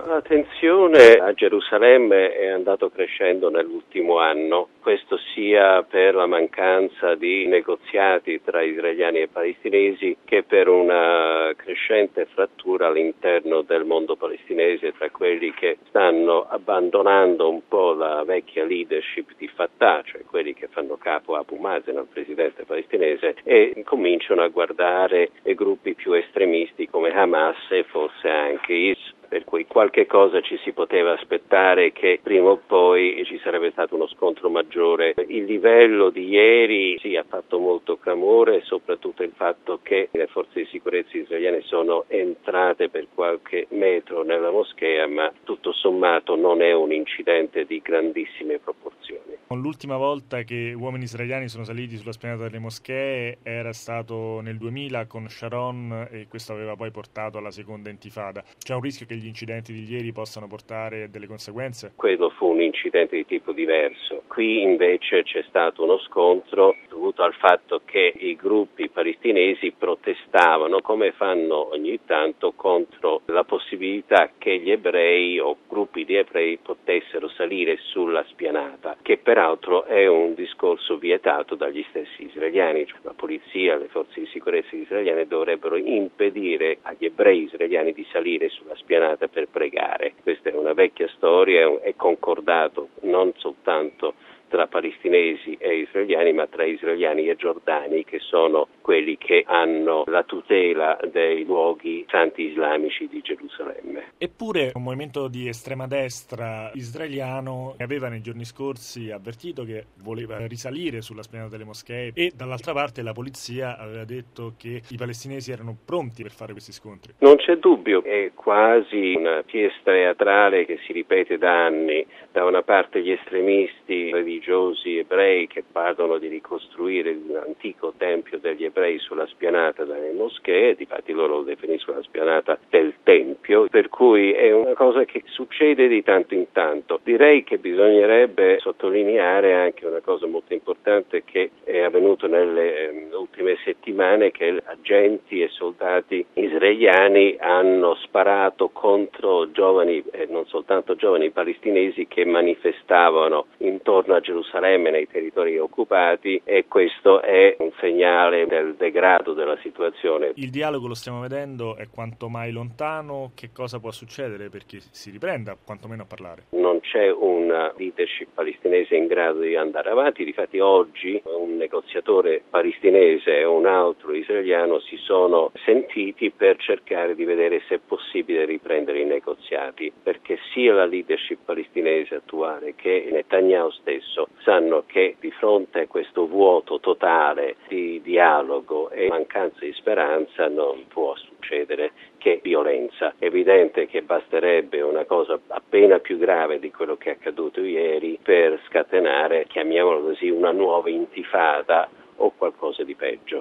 La tensione a Gerusalemme è andato crescendo nell'ultimo anno, questo sia per la mancanza di negoziati tra israeliani e palestinesi che per una crescente frattura all'interno del mondo palestinese tra quelli che stanno abbandonando un po' la vecchia leadership di Fatah, cioè quelli che fanno capo a Abu Mazen, al presidente palestinese, e cominciano a guardare i gruppi più estremisti come Hamas e forse anche IS. Per cui qualche cosa ci si poteva aspettare che prima o poi ci sarebbe stato uno scontro maggiore. Il livello di ieri sì ha fatto molto clamore, soprattutto il fatto che le forze di sicurezza israeliane sono entrate per qualche metro nella moschea, ma tutto sommato non è un incidente di grandissime proporzioni. L'ultima volta che uomini israeliani sono saliti sulla spianata delle moschee era stato nel 2000 con Sharon e questo aveva poi portato alla seconda intifada. C'è un rischio che gli incidenti di ieri possano portare delle conseguenze? Quello fu un incidente di tipo diverso. Qui invece c'è stato uno scontro dovuto al fatto che i gruppi palestinesi protestavano, come fanno ogni tanto, contro la possibilità che gli ebrei o gruppi di ebrei potessero salire sulla spianata, che peraltro è un discorso vietato dagli stessi israeliani. Cioè, la polizia, le forze di sicurezza israeliane dovrebbero impedire agli ebrei israeliani di salire sulla spianata per pregare. Questa è una vecchia storia, è concordato non soltanto tra palestinesi e israeliani, ma tra israeliani e giordani, che sono quelli che hanno la tutela dei luoghi santi islamici di Gerusalemme. Eppure un movimento di estrema destra israeliano aveva nei giorni scorsi avvertito che voleva risalire sulla spianata delle moschee e dall'altra parte la polizia aveva detto che i palestinesi erano pronti per fare questi scontri. Non c'è dubbio, è quasi una pièce teatrale che si ripete da anni. Da una parte gli estremisti religiosi ebrei che parlano di ricostruire l'antico tempio degli ebrei sulla spianata delle moschee, difatti loro lo definiscono la spianata del tempio, per cui è una cosa che succede di tanto in tanto. Direi che bisognerebbe sottolineare anche una cosa molto importante che è avvenuto nelle ultime settimane, che agenti e soldati israeliani hanno sparato contro giovani, non soltanto giovani palestinesi, che manifestavano intorno a Gerusalemme nei territori occupati, e questo è un segnale del degrado della situazione. Il dialogo, lo stiamo vedendo, è quanto mai lontano. Che cosa può succedere perché si riprenda quantomeno a parlare? Non c'è una leadership palestinese in grado di andare avanti. Difatti oggi un negoziatore palestinese e un altro israeliano si sono sentiti per cercare di vedere se è possibile riprendere i negoziati, perché sia la leadership palestinese attuale che Netanyahu stesso sanno che di fronte a questo vuoto totale di dialogo e mancanza di speranza non può succedere che violenza. È evidente che basterebbe una cosa appena più grave di quello che è accaduto ieri per scatenare, chiamiamolo così, una nuova intifada o qualcosa di peggio.